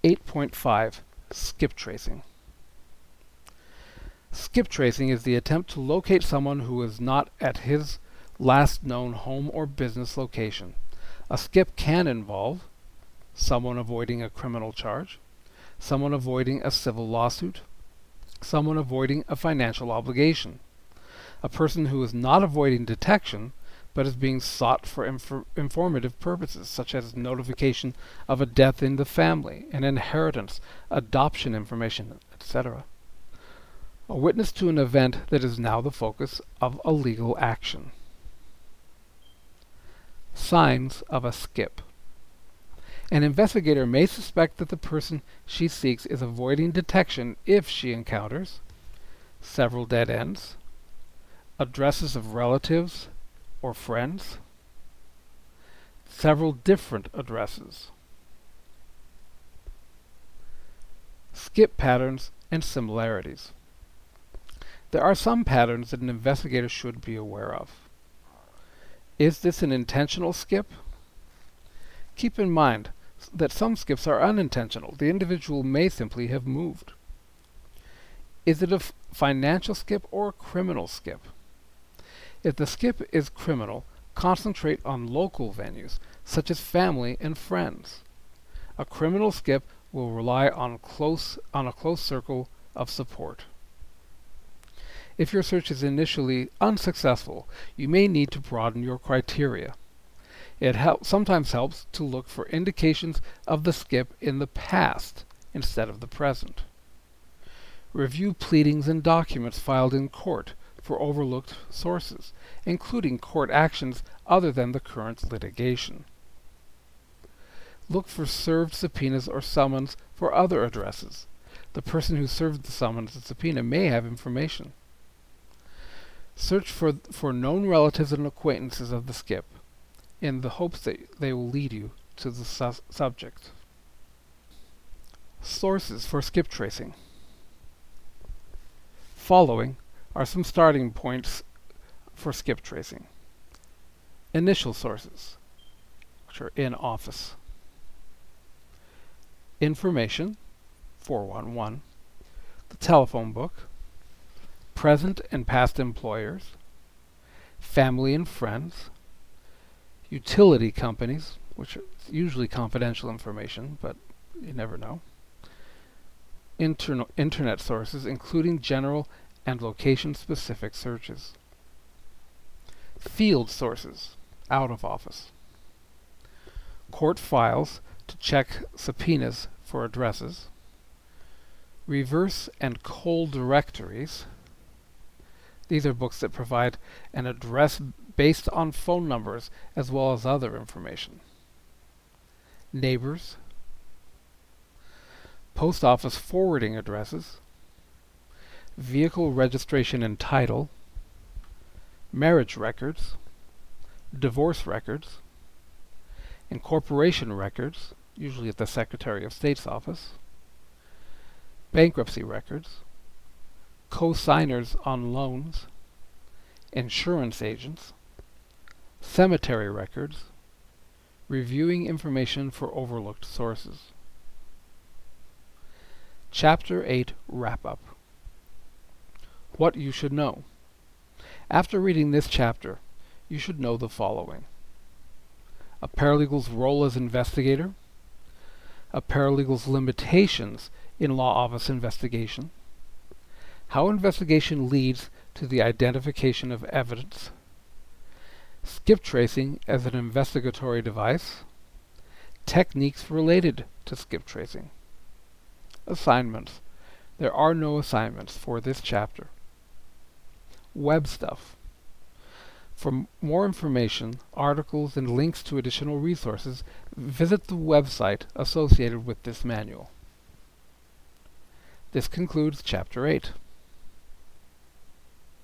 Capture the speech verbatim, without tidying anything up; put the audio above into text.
eight point five. Skip tracing. Skip tracing is the attempt to locate someone who is not at his last known home or business location. A skip can involve someone avoiding a criminal charge, someone avoiding a civil lawsuit, someone avoiding a financial obligation, a person who is not avoiding detection but is being sought for infor- informative purposes, such as notification of a death in the family, an inheritance, adoption information, et cetera. A witness to an event that is now the focus of a legal action. Signs of a skip. An investigator may suspect that the person she seeks is avoiding detection if she encounters several dead ends, addresses of relatives or friends, several different addresses, skip patterns and similarities. There are some patterns that an investigator should be aware of. Is this an intentional skip? Keep in mind that some skips are unintentional. The individual may simply have moved. Is it a f- financial skip or a criminal skip? If the skip is criminal, concentrate on local venues, such as family and friends. A criminal skip will rely on close on a close circle of support. If your search is initially unsuccessful, you may need to broaden your criteria. It help, sometimes helps to look for indications of the skip in the past instead of the present. Review pleadings and documents filed in court for overlooked sources, including court actions other than the current litigation. Look for served subpoenas or summons for other addresses. The person who served the summons and subpoena may have information. Search for, for known relatives and acquaintances of the skip, in the hopes that they will lead you to the su- subject. Sources for skip tracing. Following are some starting points for skip tracing. Initial sources, which are in office. Information, four one one. The telephone book. Present and past employers. Family and friends. Utility companies, which are usually confidential information, but you never know. Interno- internet sources, including general and location-specific searches. Field sources, out of office. Court files to check subpoenas for addresses. Reverse and cold directories. These are books that provide an address based on phone numbers as well as other information. Neighbors. Post office forwarding addresses. Vehicle registration and title. Marriage records. Divorce records. Incorporation records, usually at the Secretary of State's office. Bankruptcy records. Co-signers on loans. Insurance agents. Cemetery records. Reviewing information for overlooked sources. Chapter eight Wrap-Up. What you should know. After reading this chapter, you should know the following. A paralegal's role as investigator. A paralegal's limitations in law office investigation. How investigation leads to the identification of evidence. Skip tracing as an investigatory device. Techniques related to skip tracing. Assignments. There are no assignments for this chapter. Web stuff. For m- more information, articles, and links to additional resources, visit the website associated with this manual. This concludes Chapter eight.